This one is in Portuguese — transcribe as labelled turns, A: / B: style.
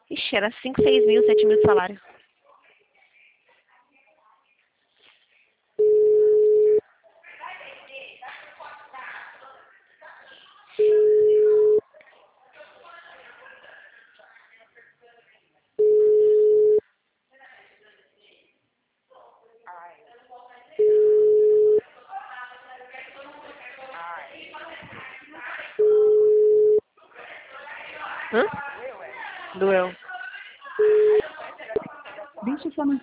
A: Ixi, era 5, 6 mil, 7 mil de salário. Hã? Doeu.
B: Deixa eu só